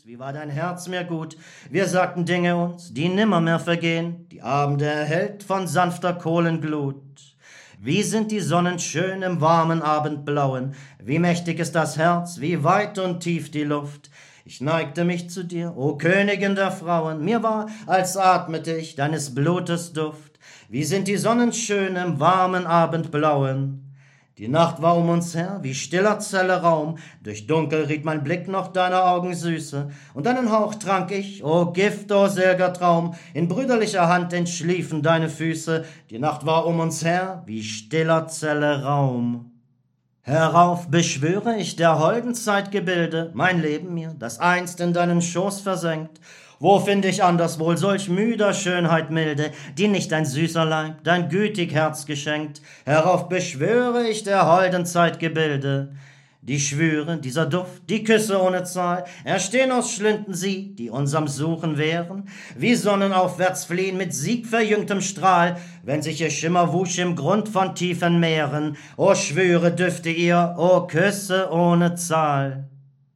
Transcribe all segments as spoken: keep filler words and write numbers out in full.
wie war dein Herz mir gut. Wir sagten Dinge uns, die nimmermehr vergehen, die Abende erhellt von sanfter Kohlenglut. Wie sind die Sonnen schön im warmen Abendblauen, wie mächtig ist das Herz, wie weit und tief die Luft. Ich neigte mich zu dir, o Königin der Frauen, mir war, als atmete ich deines Blutes Duft. Wie sind die Sonnen schön im warmen Abendblauen. Die Nacht war um uns her, wie stiller Zelle Raum, durch Dunkel riet mein Blick noch deiner Augen Süße, und einen Hauch trank ich, o Gift, o selger Traum, in brüderlicher Hand entschliefen deine Füße, die Nacht war um uns her, wie stiller Zelle Raum. Herauf beschwöre ich der holden Zeitgebilde, mein Leben mir, das einst in deinen Schoß versenkt. Wo find ich anders wohl solch müder Schönheit milde, die nicht dein süßer Leib, dein gütig Herz geschenkt? Herauf beschwöre ich der holden Zeitgebilde. Die Schwüre, dieser Duft, die Küsse ohne Zahl, erstehen aus Schlinden sie, die unserm Suchen wehren, wie sonnenaufwärts fliehen mit siegverjüngtem Strahl, wenn sich ihr Schimmer wusch im Grund von tiefen Meeren. O Schwüre Düfte ihr, o Küsse ohne Zahl.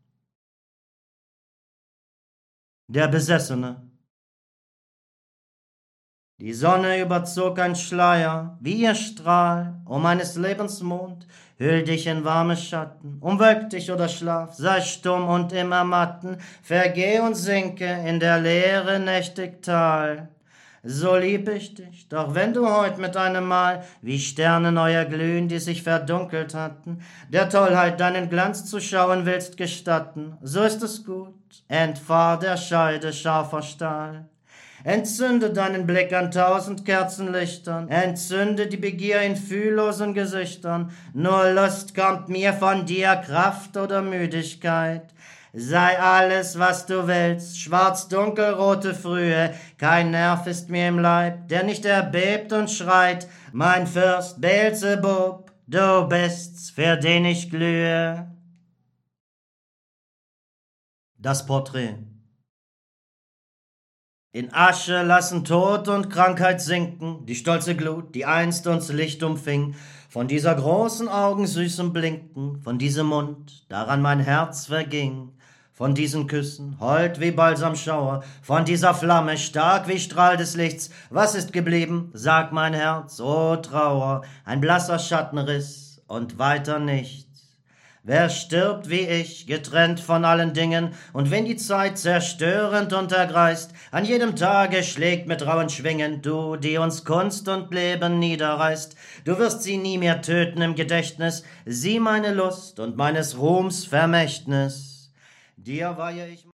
Der Besessene. Die Sonne überzog ein Schleier, wie ihr Strahl, o meines Lebens Mond, hüll dich in warme Schatten, umwölk dich oder schlaf, sei stumm und im Ermatten, vergeh und sinke in der Leere nächtig Tal. So lieb ich dich, doch wenn du heut mit einem Mal, wie Sterne neuer glühen, die sich verdunkelt hatten, der Tollheit deinen Glanz zu schauen willst gestatten, so ist es gut, entfahr der Scheide scharfer Stahl. Entzünde deinen Blick an tausend Kerzenlichtern, entzünde die Begier in fühllosen Gesichtern, nur Lust kommt mir von dir, Kraft oder Müdigkeit. Sei alles, was du willst, schwarz-dunkelrote Frühe, kein Nerv ist mir im Leib, der nicht erbebt und schreit, mein Fürst Beelzebub, du bist's, für den ich glühe. Das Porträt. In Asche lassen Tod und Krankheit sinken, die stolze Glut, die einst uns Licht umfing, von dieser großen Augen süßem Blinken, von diesem Mund, daran mein Herz verging, von diesen Küssen, hold wie Balsamschauer, von dieser Flamme, stark wie Strahl des Lichts, was ist geblieben, sag mein Herz, o Trauer, ein blasser Schattenriss und weiter nichts. Wer stirbt wie ich, getrennt von allen Dingen, und wenn die Zeit zerstörend und ergreist, an jedem Tage schlägt mit rauen Schwingen, du, die uns Kunst und Leben niederreißt, du wirst sie nie mehr töten im Gedächtnis, sie meine Lust und meines Ruhms Vermächtnis. Dir weihe ich